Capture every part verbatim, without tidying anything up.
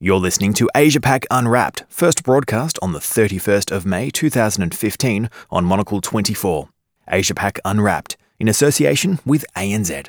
You're listening to Asia Pac Unwrapped, first broadcast on the thirty-first of May two thousand fifteen on Monocle twenty-four. Asia Pac Unwrapped, in association with A N Z.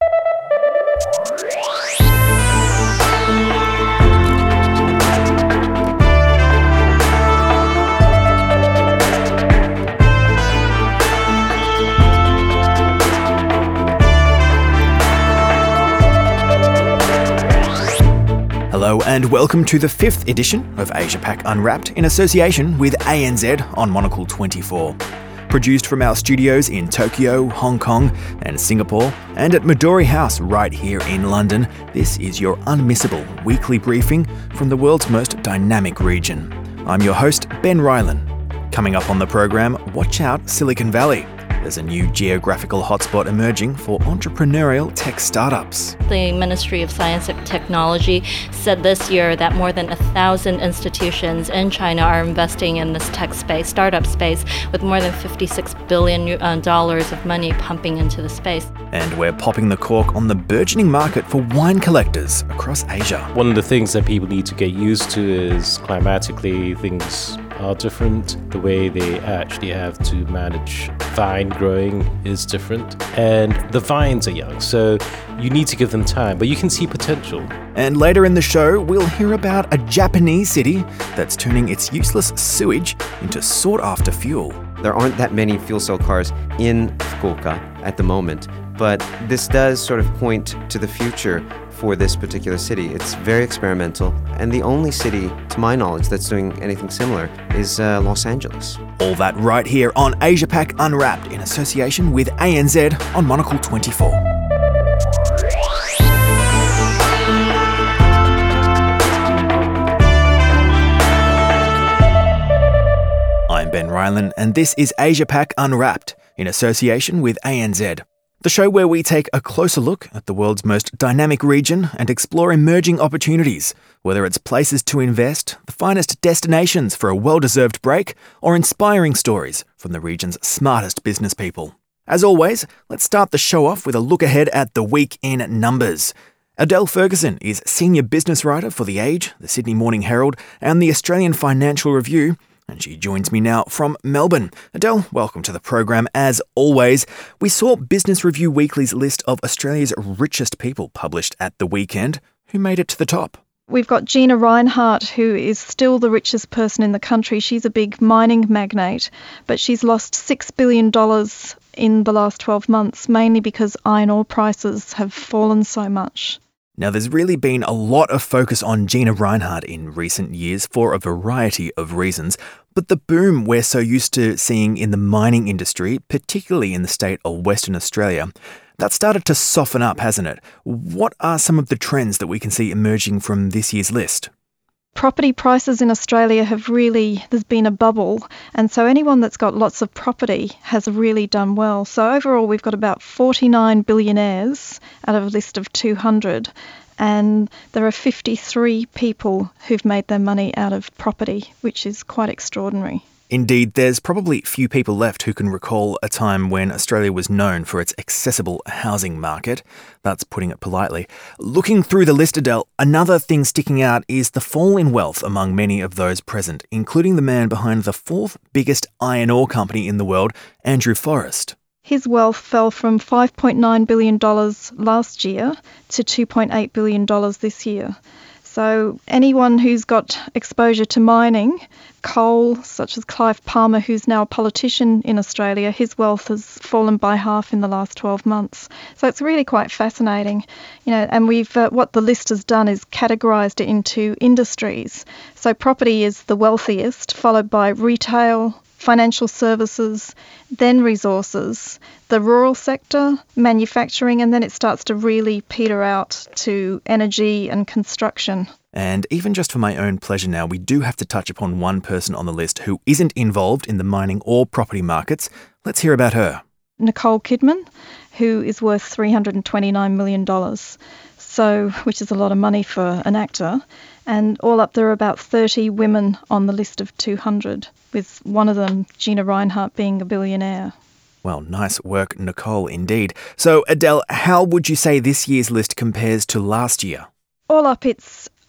Hello and welcome to the fifth edition of Asia Pac Unwrapped in association with A N Z on Monocle twenty-four. Produced from our studios in Tokyo, Hong Kong and Singapore, and at Midori House right here in London, this is your unmissable weekly briefing from the world's most dynamic region. I'm your host, Ben Rylan. Coming up on the program, watch out Silicon Valley. There's a new geographical hotspot emerging for entrepreneurial tech startups. The Ministry of Science and Technology said this year that more than a thousand institutions in China are investing in this tech space, startup space, with more than fifty-six billion dollars of money pumping into the space. And we're popping the cork on the burgeoning market for wine collectors across Asia. One of the things that people need to get used to is climatically things are different. The way they actually have to manage vine growing is different. And the vines are young, so you need to give them time, but you can see potential. And later in the show, we'll hear about a Japanese city that's turning its useless sewage into sought-after fuel. There aren't that many fuel cell cars in Fukuoka at the moment, but this does sort of point to the future for this particular city. It's very experimental, and the only city, to my knowledge, that's doing anything similar is uh, Los Angeles. All that right here on Asia Pac Unwrapped in association with A N Z on Monocle twenty-four. I'm Ben Rylan, and this is Asia Pac Unwrapped in association with A N Z. The show where we take a closer look at the world's most dynamic region and explore emerging opportunities, whether it's places to invest, the finest destinations for a well-deserved break, or inspiring stories from the region's smartest business people. As always, let's start the show off with a look ahead at the week in numbers. Adele Ferguson is senior business writer for The Age, the Sydney Morning Herald, and the Australian Financial Review, and she joins me now from Melbourne. Adele, welcome to the program. As always, we saw Business Review Weekly's list of Australia's richest people published at the weekend. Who made it to the top? We've got Gina Rinehart, who is still the richest person in the country. She's a big mining magnate, but she's lost six billion dollars in the last twelve months, mainly because iron ore prices have fallen so much. Now, there's really been a lot of focus on Gina Rinehart in recent years for a variety of reasons, but the boom we're so used to seeing in the mining industry, particularly in the state of Western Australia, that started to soften up, hasn't it? What are some of the trends that we can see emerging from this year's list? Property prices in Australia have really, there's been a bubble, and so anyone that's got lots of property has really done well. So overall, we've got about forty-nine billionaires out of a list of two hundred, and there are fifty-three people who've made their money out of property, which is quite extraordinary. Indeed, there's probably few people left who can recall a time when Australia was known for its accessible housing market. That's putting it politely. Looking through the list, Adele, another thing sticking out is the fall in wealth among many of those present, including the man behind the fourth biggest iron ore company in the world, Andrew Forrest. His wealth fell from five point nine billion dollars last year to two point eight billion dollars this year. So anyone who's got exposure to mining, coal, such as Clive Palmer, who's now a politician in Australia, his wealth has fallen by half in the last twelve months. So it's really quite fascinating, you know. And we've uh, what the list has done is categorised it into industries. So property is the wealthiest, followed by retail, financial services, then resources, the rural sector, manufacturing, and then it starts to really peter out to energy and construction. And even just for my own pleasure now, we do have to touch upon one person on the list who isn't involved in the mining or property markets. Let's hear about her. Nicole Kidman, who is worth three hundred twenty-nine million dollars, so which is a lot of money for an actor. And all up, there are about thirty women on the list of two hundred, with one of them, Gina Rinehart, being a billionaire. Well, nice work, Nicole, indeed. So, Adele, how would you say this year's list compares to last year? All up, it's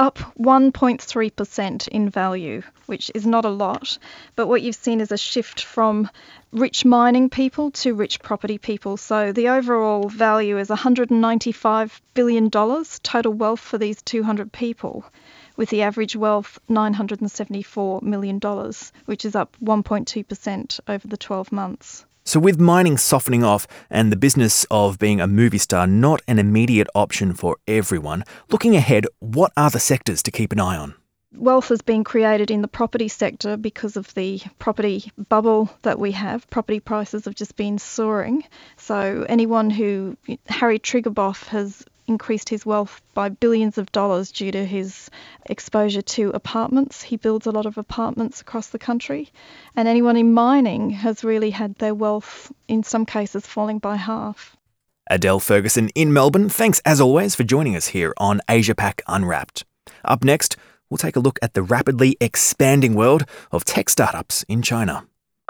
up one point three percent in value, which is not a lot. But what you've seen is a shift from rich mining people to rich property people. So the overall value is one hundred ninety-five billion dollars total wealth for these two hundred people, with the average wealth nine hundred seventy-four million dollars, which is up one point two percent over the twelve months. So with mining softening off and the business of being a movie star not an immediate option for everyone, looking ahead, what are the sectors to keep an eye on? Wealth has been created in the property sector because of the property bubble that we have. Property prices have just been soaring. So anyone who, Harry Triguboff has increased his wealth by billions of dollars due to his exposure to apartments. He builds a lot of apartments across the country. And anyone in mining has really had their wealth, in some cases, falling by half. Adele Ferguson in Melbourne, thanks as always for joining us here on Asia Pac Unwrapped. Up next, we'll take a look at the rapidly expanding world of tech startups in China.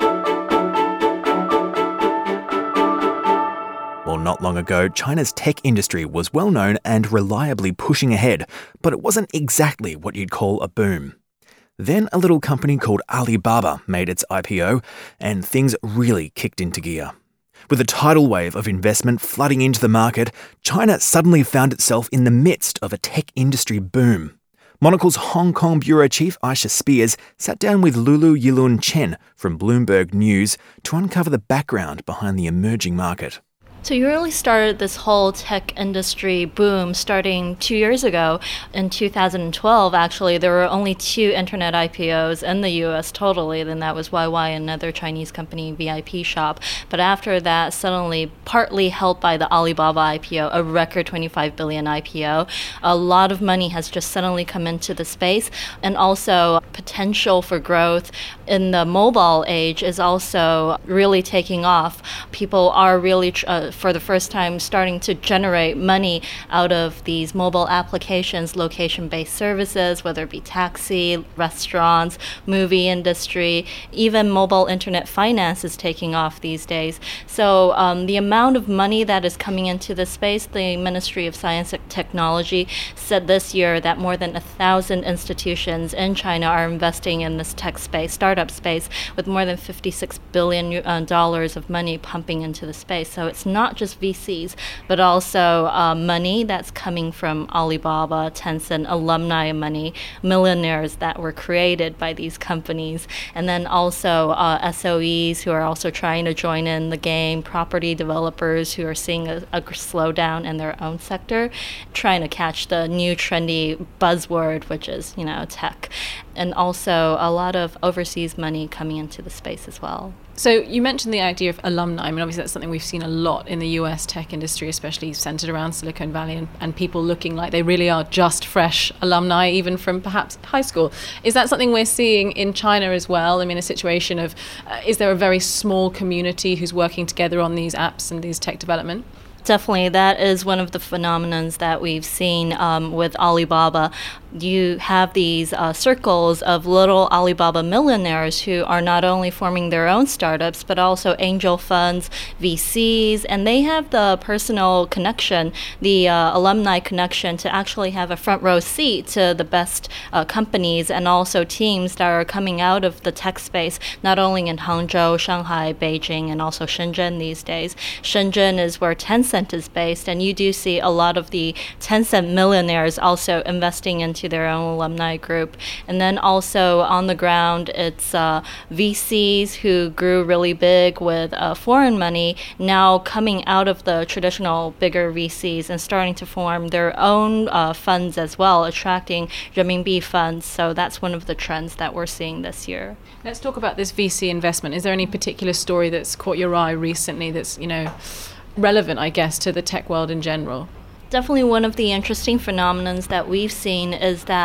Well, not long ago, China's tech industry was well known and reliably pushing ahead, but it wasn't exactly what you'd call a boom. Then a little company called Alibaba made its I P O, and things really kicked into gear. With a tidal wave of investment flooding into the market, China suddenly found itself in the midst of a tech industry boom. Monocle's Hong Kong bureau chief Aisha Spears sat down with Lulu Yilun Chen from Bloomberg News to uncover the background behind the emerging market. So you really started this whole tech industry boom starting two years ago. In two thousand twelve, actually, there were only two internet I P Os in the U S totally. Then that was Y Y, another Chinese company, V I P Shop. But after that, suddenly, partly helped by the Alibaba I P O, a record twenty-five billion I P O, a lot of money has just suddenly come into the space. And also potential for growth in the mobile age is also really taking off. People are really uh, for the first time starting to generate money out of these mobile applications, location-based services, whether it be taxi, restaurants, movie industry, even mobile internet finance is taking off these days. So um, the amount of money that is coming into the space, the Ministry of Science and Technology said this year that more than a thousand institutions in China are investing in this tech space, startup space, with more than fifty-six billion dollars of money pumping into the space. So it's not not just V Cs, but also uh, money that's coming from Alibaba, Tencent, alumni money, millionaires that were created by these companies, and then also uh, S O Es who are also trying to join in the game, property developers who are seeing a, a slowdown in their own sector, trying to catch the new trendy buzzword, which is, you know, tech. And also a lot of overseas money coming into the space as well. So you mentioned the idea of alumni. I mean, obviously that's something we've seen a lot in the U S tech industry, especially centered around Silicon Valley, and, and people looking like they really are just fresh alumni, even from perhaps high school. Is that something we're seeing in China as well? I mean, a situation of, uh, is there a very small community who's working together on these apps and these tech development? Definitely, that is one of the phenomenons that we've seen um, with Alibaba. You have these uh, circles of little Alibaba millionaires who are not only forming their own startups, but also angel funds, V Cs, and they have the personal connection, the uh, alumni connection to actually have a front row seat to the best uh, companies and also teams that are coming out of the tech space, not only in Hangzhou, Shanghai, Beijing, and also Shenzhen these days. Shenzhen is where Tencent is based, and you do see a lot of the Tencent millionaires also investing into their own alumni group. And then also on the ground, it's uh, V Cs who grew really big with uh, foreign money now coming out of the traditional bigger V Cs and starting to form their own uh, funds as well, attracting renminbi funds. So that's one of the trends that we're seeing this year. Let's talk about this V C investment. Is there any particular story that's caught your eye recently that's, you know, relevant, I guess, to the tech world in general? Definitely one of the interesting phenomenons that we've seen is that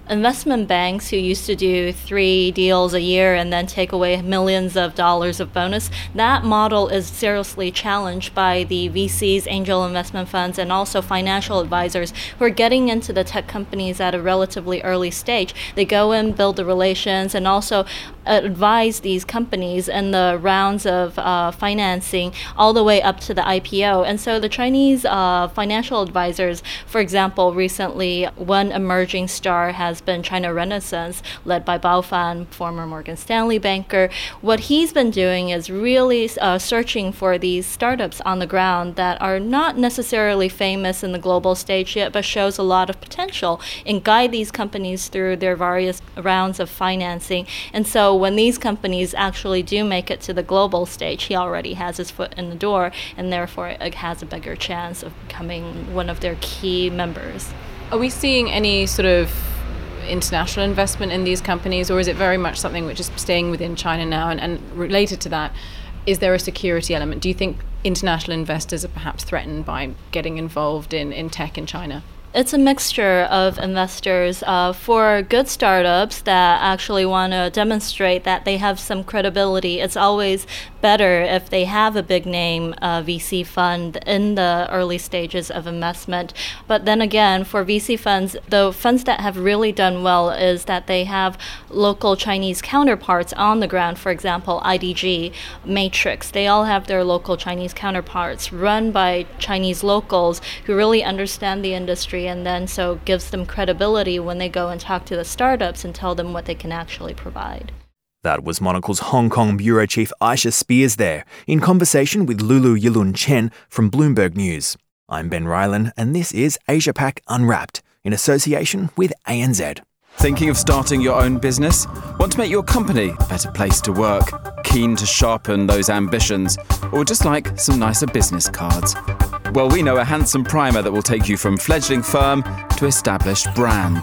investment banks who used to do three deals a year and then take away millions of dollars of bonus, that model is seriously challenged by the V Cs, angel investment funds, and also financial advisors who are getting into the tech companies at a relatively early stage. They go in, build the relations, and also advise these companies in the rounds of uh, financing all the way up to the I P O. And so the Chinese uh, financial advisors, for example, recently one emerging star has been China Renaissance, led by Bao Fan, former Morgan Stanley banker. What he's been doing is really uh, searching for these startups on the ground that are not necessarily famous in the global stage yet, but shows a lot of potential, and guide these companies through their various rounds of financing. And so when these companies actually do make it to the global stage, he already has his foot in the door, and therefore it has a bigger chance of becoming one of their key members. Are we seeing any sort of international investment in these companies, or is it very much something which is staying within China now? And, and related to that, is there a security element? Do you think international investors are perhaps threatened by getting involved in, in tech in China? It's a mixture of investors. Uh, for good startups that actually want to demonstrate that they have some credibility, it's always better if they have a big name uh, V C fund in the early stages of investment. But then again, for V C funds, the funds that have really done well is that they have local Chinese counterparts on the ground. For example, I D G, Matrix, they all have their local Chinese counterparts run by Chinese locals who really understand the industry, and then so gives them credibility when they go and talk to the startups and tell them what they can actually provide. That was Monocle's Hong Kong Bureau Chief Aisha Spears there, in conversation with Lulu Yilun Chen from Bloomberg News. I'm Ben Ryland, and this is Asia Pac Unwrapped, in association with A N Z. Thinking of starting your own business? Want to make your company a better place to work? Keen to sharpen those ambitions? Or just like some nicer business cards? Well, we know a handsome primer that will take you from fledgling firm to established brand.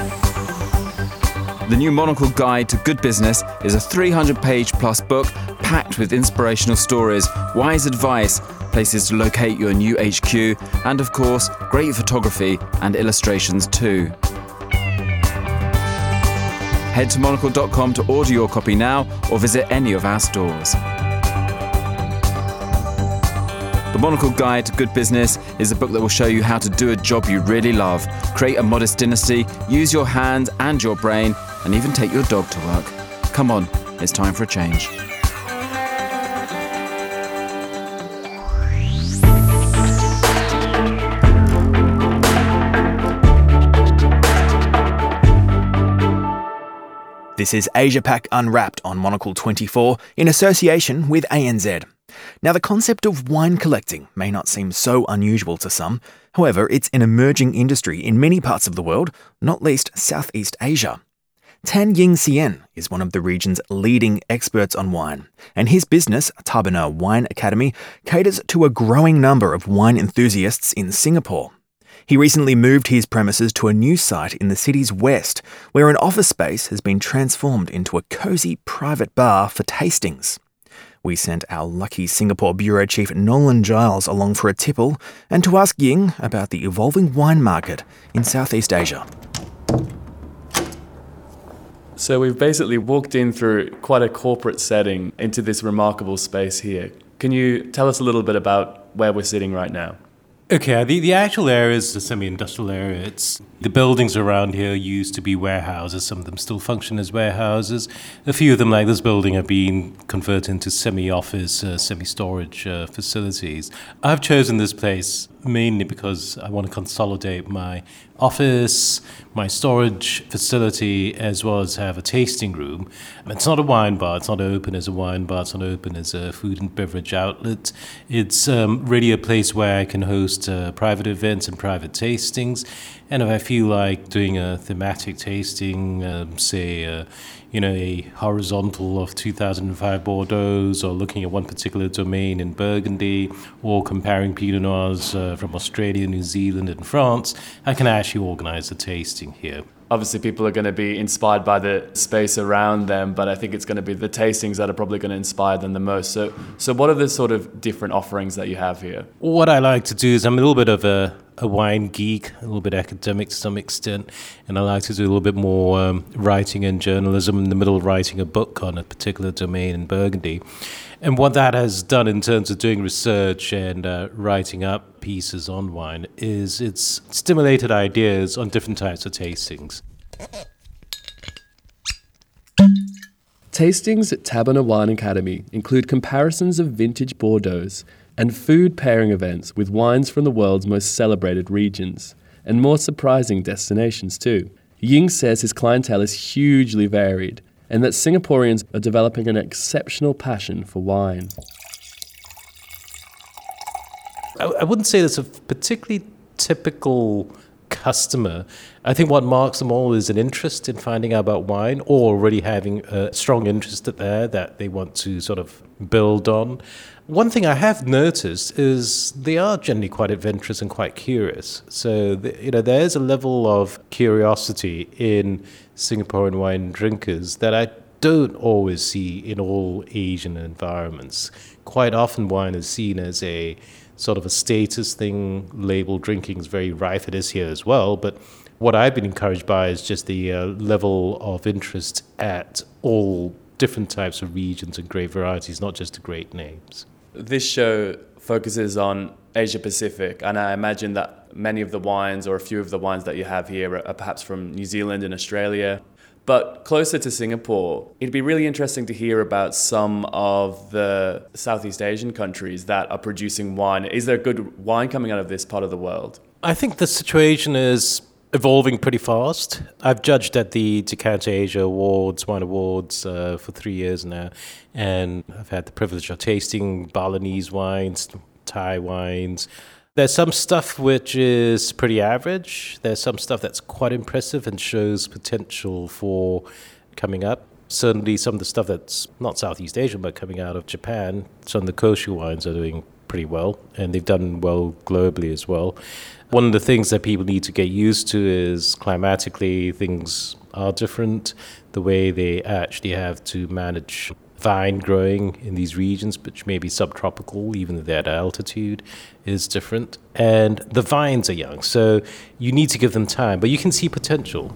The new Monocle Guide to Good Business is a three hundred page plus book packed with inspirational stories, wise advice, places to locate your new H Q, and of course, great photography and illustrations too. Head to monocle dot com to order your copy now or visit any of our stores. The Monocle Guide to Good Business is a book that will show you how to do a job you really love, create a modest dynasty, use your hands and your brain, and even take your dog to work. Come on, it's time for a change. This is Asia Pac Unwrapped on Monocle twenty-four in association with A N Z. Now, the concept of wine collecting may not seem so unusual to some. However, it's an emerging industry in many parts of the world, not least Southeast Asia. Tan Ying Sien is one of the region's leading experts on wine, and his business, Taberner Wine Academy, caters to a growing number of wine enthusiasts in Singapore. He recently moved his premises to a new site in the city's west, where an office space has been transformed into a cosy private bar for tastings. We sent our lucky Singapore Bureau Chief Nolan Giles along for a tipple and to ask Ying about the evolving wine market in Southeast Asia. So we've basically walked in through quite a corporate setting into this remarkable space here. Can you tell us a little bit about where we're sitting right now? Okay, the, the actual area is the semi-industrial area. It's the buildings around here used to be warehouses. Some of them still function as warehouses. A few of them, like this building, have been converted into semi-office, uh, semi-storage uh, facilities. I've chosen this place mainly because I want to consolidate my office, my storage facility, as well as have a tasting room. It's not a wine bar. It's not open as a wine bar. It's not open as a food and beverage outlet. It's um, really a place where I can host uh, private events and private tastings. And if I feel like doing a thematic tasting, um, say, uh, you know, a horizontal of two thousand five Bordeaux, or looking at one particular domain in Burgundy, or comparing Pinot Noirs uh, from Australia, New Zealand, and France, I can actually organize a tasting here. Obviously, people are going to be inspired by the space around them, but I think it's going to be the tastings that are probably going to inspire them the most. So, so what are the sort of different offerings that you have here? What I like to do is I'm a little bit of a a wine geek, a little bit academic to some extent, and I like to do a little bit more um, writing and journalism in the middle of writing a book on a particular domain in Burgundy. And what that has done in terms of doing research and uh, writing up pieces on wine is it's stimulated ideas on different types of tastings. Tastings at Taberner Wine Academy include comparisons of vintage Bordeaux's and food pairing events with wines from the world's most celebrated regions, and more surprising destinations too. Ying says his clientele is hugely varied, and that Singaporeans are developing an exceptional passion for wine. I, I wouldn't say there's a particularly typical customer. I think what marks them all is an interest in finding out about wine, or already having a strong interest there that they want to sort of build on. One thing I have noticed is they are generally quite adventurous and quite curious. So, the, you know, there is a level of curiosity in Singaporean wine drinkers that I don't always see in all Asian environments. Quite often wine is seen as a sort of a status thing. Label drinking is very rife. It is here as well. But what I've been encouraged by is just the uh, level of interest at all different types of regions and great varieties, not just the great names. This show focuses on Asia Pacific, and I imagine that many of the wines, or a few of the wines that you have here, are perhaps from New Zealand and Australia. But closer to Singapore, it'd be really interesting to hear about some of the Southeast Asian countries that are producing wine. Is there good wine coming out of this part of the world? I think the situation is evolving pretty fast. I've judged at the Decanter Asia Awards, Wine Awards, uh, for three years now, and I've had the privilege of tasting Balinese wines, Thai wines. There's some stuff which is pretty average. There's some stuff that's quite impressive and shows potential for coming up. Certainly some of the stuff that's not Southeast Asian, but coming out of Japan, some of the Koshu wines are doing pretty well, and they've done well globally as well. One of the things that people need to get used to is climatically things are different. The way they actually have to manage vine growing in these regions, which may be subtropical, even if they're at altitude, is different. And the vines are young, so you need to give them time, but you can see potential.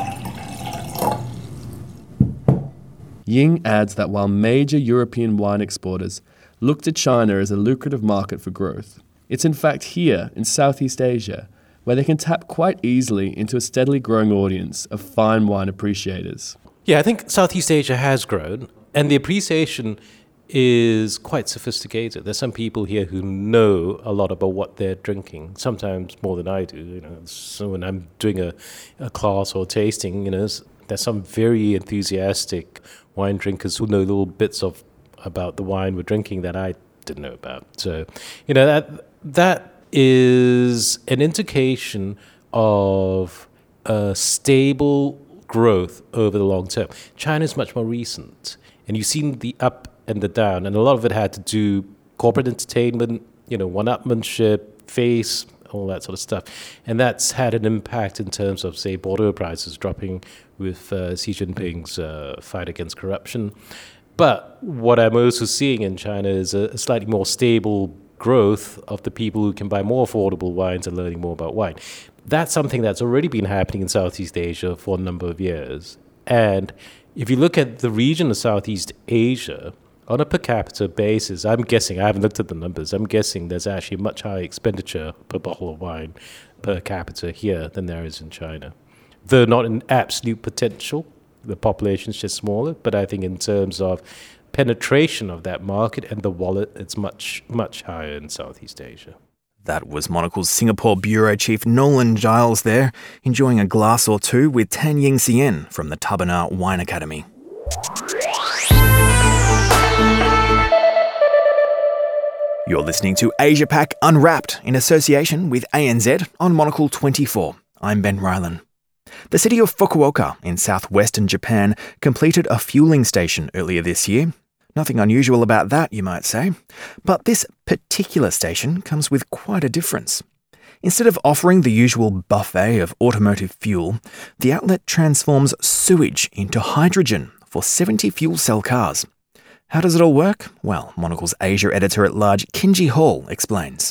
Ying adds that while major European wine exporters look to China as a lucrative market for growth, it's in fact here in Southeast Asia where they can tap quite easily into a steadily growing audience of fine wine appreciators. Yeah, I think Southeast Asia has grown, and the appreciation is quite sophisticated. There's some people here who know a lot about what they're drinking, sometimes more than I do. You know, so when I'm doing a, a class or tasting, you know, there's some very enthusiastic wine drinkers who know little bits of about the wine we're drinking that I didn't know about. So, you know, that that is an indication of a stable growth over the long term. China's much more recent, and you've seen the up and the down, and a lot of it had to do corporate entertainment, you know, one-upmanship, face, all that sort of stuff. And that's had an impact in terms of, say, Bordeaux prices dropping with uh, Xi Jinping's uh, fight against corruption. But what I'm also seeing in China is a, a slightly more stable growth of the people who can buy more affordable wines and learning more about wine. That's something that's already been happening in Southeast Asia for a number of years. And if you look at the region of Southeast Asia, on a per capita basis, I'm guessing, I haven't looked at the numbers, I'm guessing there's actually much higher expenditure per bottle of wine per capita here than there is in China. Though not in absolute potential, the population's just smaller, but I think in terms of penetration of that market and the wallet, it's much, much higher in Southeast Asia. That was Monocle's Singapore Bureau Chief Nolan Giles there, enjoying a glass or two with Tan Ying Sien from the Taberner Wine Academy. You're listening to Asia Pac Unwrapped in association with A N Z on Monocle twenty-four. I'm Ben Rylan. The city of Fukuoka in southwestern Japan completed a fueling station earlier this year. Nothing unusual about that, you might say. But this particular station comes with quite a difference. Instead of offering the usual buffet of automotive fuel, the outlet transforms sewage into hydrogen for seventy fuel cell cars. How does it all work? Well, Monocle's Asia editor-at-large Kinji Hall explains.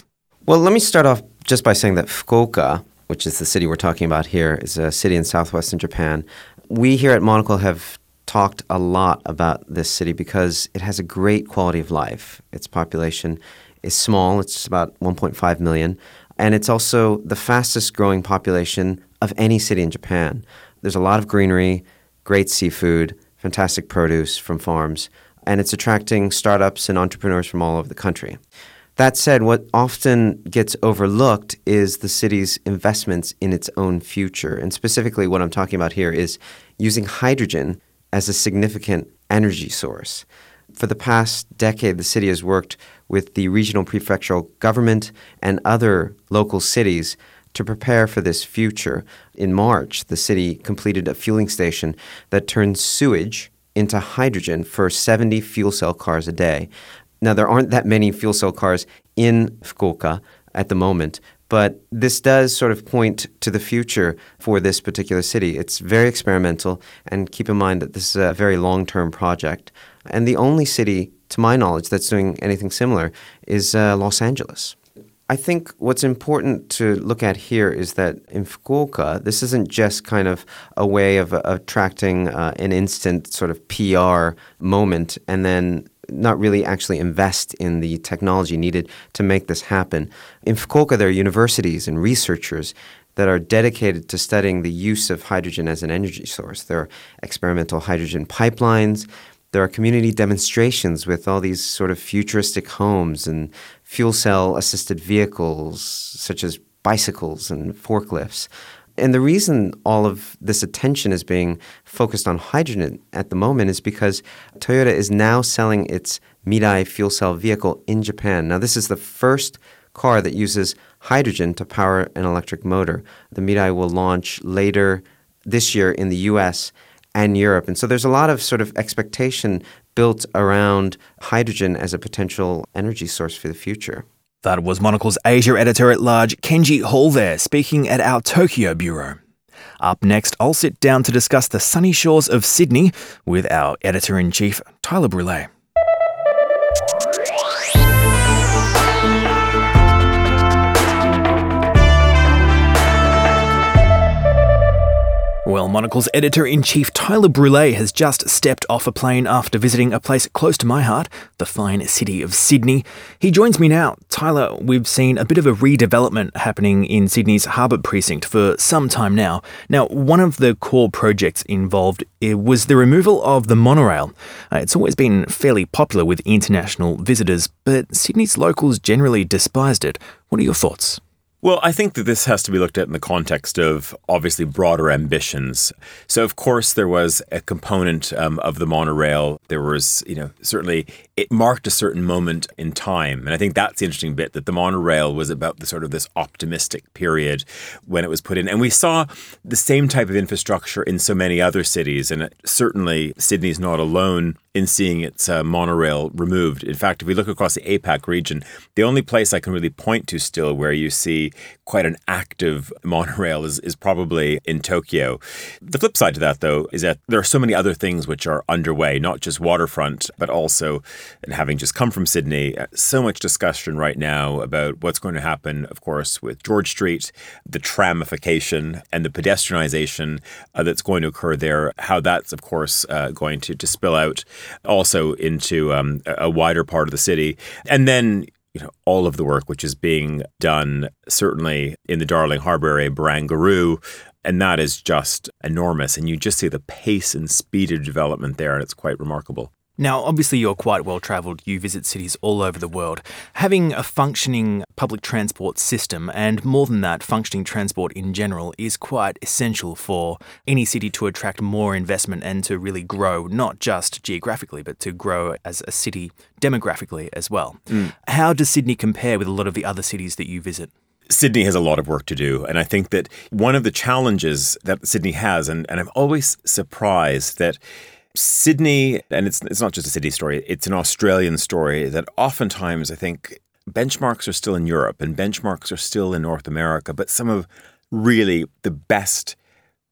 Well, let me start off just by saying that Fukuoka, which is the city we're talking about here, is a city in southwestern Japan. We here at Monocle have talked a lot about this city because it has a great quality of life. Its population is small. It's about one point five million. And it's also the fastest growing population of any city in Japan. There's a lot of greenery, great seafood, fantastic produce from farms, and it's attracting startups and entrepreneurs from all over the country. That said, what often gets overlooked is the city's investments in its own future. And specifically what I'm talking about here is using hydrogen as a significant energy source. For the past decade, the city has worked with the regional prefectural government and other local cities to prepare for this future. In March, the city completed a fueling station that turns sewage into hydrogen for seventy fuel cell cars a day. Now, there aren't that many fuel cell cars in Fukuoka at the moment, but this does sort of point to the future for this particular city. It's very experimental, and keep in mind that this is a very long-term project. And the only city, to my knowledge, that's doing anything similar is uh, Los Angeles. I think what's important to look at here is that in Fukuoka, this isn't just kind of a way of uh, attracting uh, an instant sort of P R moment and then not really actually invest in the technology needed to make this happen. In Fukuoka, there are universities and researchers that are dedicated to studying the use of hydrogen as an energy source. There are experimental hydrogen pipelines. There are community demonstrations with all these sort of futuristic homes and fuel cell assisted vehicles such as bicycles and forklifts. And the reason all of this attention is being focused on hydrogen at the moment is because Toyota is now selling its Mirai fuel cell vehicle in Japan. Now, this is the first car that uses hydrogen to power an electric motor. The Mirai will launch later this year in the U S and Europe. And so there's a lot of sort of expectation built around hydrogen as a potential energy source for the future. That was Monocle's Asia editor-at-large Kenji Hall there, speaking at our Tokyo bureau. Up next, I'll sit down to discuss the sunny shores of Sydney with our editor-in-chief, Tyler Brûlé. Well, Monocle's editor-in-chief Tyler Brûlé has just stepped off a plane after visiting a place close to my heart, the fine city of Sydney. He joins me now. Tyler, we've seen a bit of a redevelopment happening in Sydney's Harbour Precinct for some time now. Now, one of the core projects involved was the removal of the monorail. Uh, it's always been fairly popular with international visitors, but Sydney's locals generally despised it. What are your thoughts? Well, I think that this has to be looked at in the context of obviously broader ambitions. So, of course, there was a component um, of the monorail. There was, you know, certainly it marked a certain moment in time. And I think that's the interesting bit, that the monorail was about the sort of this optimistic period when it was put in. And we saw the same type of infrastructure in so many other cities. And certainly Sydney's not alone in seeing its uh, monorail removed. In fact, if we look across the APAC region, the only place I can really point to still where you see quite an active monorail is, is probably in Tokyo. The flip side to that, though, is that there are so many other things which are underway, not just waterfront, but also, and having just come from Sydney, so much discussion right now about what's going to happen, of course, with George Street, the tramification and the pedestrianisation uh, that's going to occur there, how that's, of course, uh, going to, to spill out also into um, a wider part of the city. And then, you know, all of the work which is being done, certainly in the Darling Harbour area, Barangaroo, and that is just enormous. And you just see the pace and speed of development there, and it's quite remarkable. Now, obviously, you're quite well-travelled. You visit cities all over the world. Having a functioning public transport system, and more than that, functioning transport in general, is quite essential for any city to attract more investment and to really grow, not just geographically, but to grow as a city demographically as well. Mm. How does Sydney compare with a lot of the other cities that you visit? Sydney has a lot of work to do. And I think that one of the challenges that Sydney has, and, and I'm always surprised that Sydney, and it's it's not just a Sydney story, it's an Australian story, that oftentimes I think benchmarks are still in Europe and benchmarks are still in North America, but some of really the best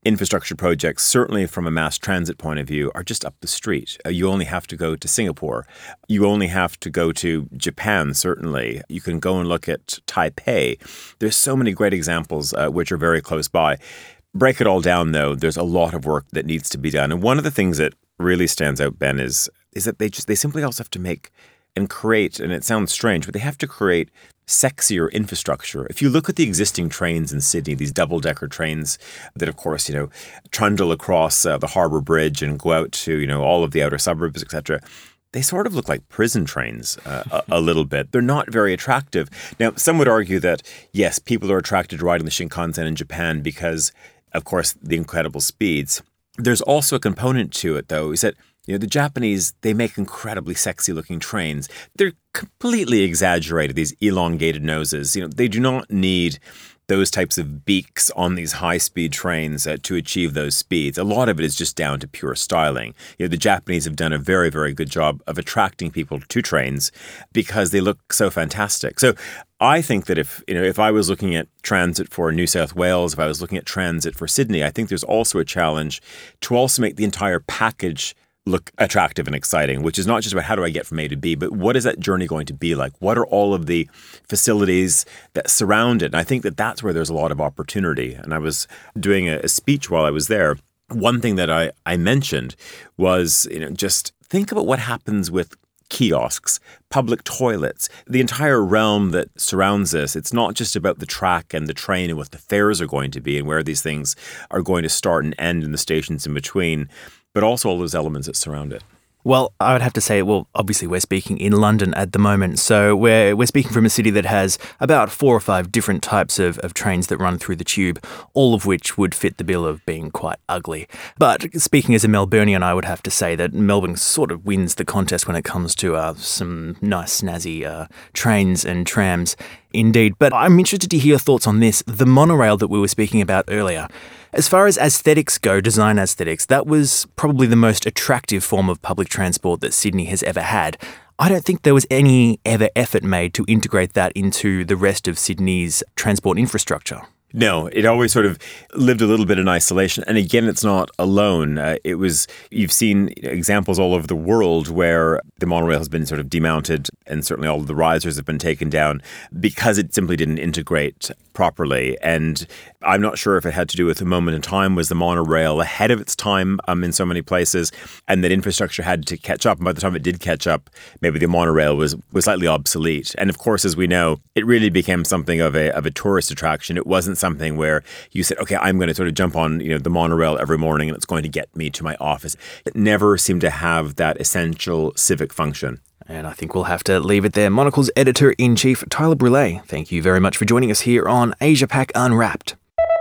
infrastructure projects, certainly from a mass transit point of view, are just up the street. Uh, you only have to go to Singapore. You only have to go to Japan, certainly. You can go and look at Taipei. There's so many great examples uh, which are very close by. Break it all down, though, there's a lot of work that needs to be done. And one of the things that really stands out, Ben, is is that they just they simply also have to make and create, and it sounds strange, but they have to create sexier infrastructure. If you look at the existing trains in Sydney, these double-decker trains that, of course, you know, trundle across uh, the Harbour Bridge and go out to, you know, all of the outer suburbs, et cetera, they sort of look like prison trains uh, a, a little bit. They're not very attractive. Now, some would argue that, yes, people are attracted to riding the Shinkansen in Japan because, of course, the incredible speeds. There's also a component to it, though, is that you know, the Japanese, they make incredibly sexy-looking trains. They're completely exaggerated, these elongated noses. You know, they do not need those types of beaks on these high-speed trains uh, to achieve those speeds. A lot of it is just down to pure styling. You know, the Japanese have done a very, very good job of attracting people to trains because they look so fantastic. So I think that if, you know, if I was looking at transit for New South Wales, if I was looking at transit for Sydney, I think there's also a challenge to also make the entire package look attractive and exciting, which is not just about how do I get from A to B, but what is that journey going to be like? What are all of the facilities that surround it? And I think that that's where there's a lot of opportunity. And I was doing a, a speech while I was there. One thing that I, I mentioned was, you know, just think about what happens with kiosks, public toilets, the entire realm that surrounds this. It's not just about the track and the train and what the fares are going to be and where these things are going to start and end in the stations in between, but also all those elements that surround it. Well, I would have to say, well, obviously we're speaking in London at the moment, so we're we're speaking from a city that has about four or five different types of, of trains that run through the tube, all of which would fit the bill of being quite ugly. But speaking as a Melburnian, I would have to say that Melbourne sort of wins the contest when it comes to uh, some nice snazzy uh, trains and trams indeed. But I'm interested to hear your thoughts on this, the monorail that we were speaking about earlier. As far as aesthetics go, design aesthetics, that was probably the most attractive form of public transport that Sydney has ever had. I don't think there was any ever effort made to integrate that into the rest of Sydney's transport infrastructure. No, it always sort of lived a little bit in isolation. And again, it's not alone. Uh, it was, you've seen examples all over the world where the monorail has been sort of demounted and certainly all of the risers have been taken down because it simply didn't integrate properly. And I'm not sure if it had to do with a moment in time. Was the monorail ahead of its time um, in so many places, and that infrastructure had to catch up? And by the time it did catch up, maybe the monorail was, was slightly obsolete. And of course, as we know, it really became something of a of a tourist attraction. It wasn't something where you said, okay, I'm going to sort of jump on, you know, the monorail every morning and it's going to get me to my office. It never seemed to have that essential civic function. And I think we'll have to leave it there. Monocle's editor-in-chief, Tyler Brule, thank you very much for joining us here on Asia Pac Unwrapped.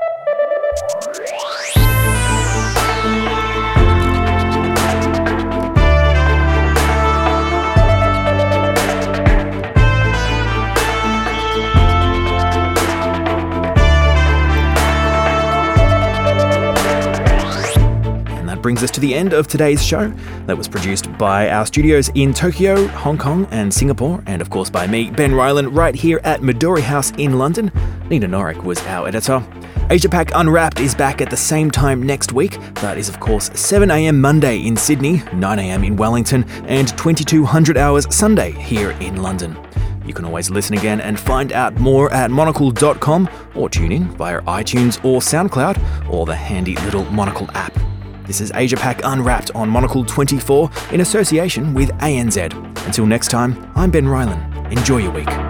Brings us to the end of today's show. That was produced by our studios in Tokyo, Hong Kong and Singapore, and of course by me, Ben Ryland, right here at Midori House in London. Nina Norik was our editor. Asia Pac Unwrapped is back at the same time next week. That is of course seven a.m. Monday in Sydney, nine a.m. in Wellington, and twenty-two hundred hours Sunday here in London. You can always listen again and find out more at monocle dot com or tune in via iTunes or SoundCloud or the handy little Monocle app. This is Asia Pac Unwrapped on Monocle twenty-four in association with A N Z. Until next time, I'm Ben Ryland. Enjoy your week.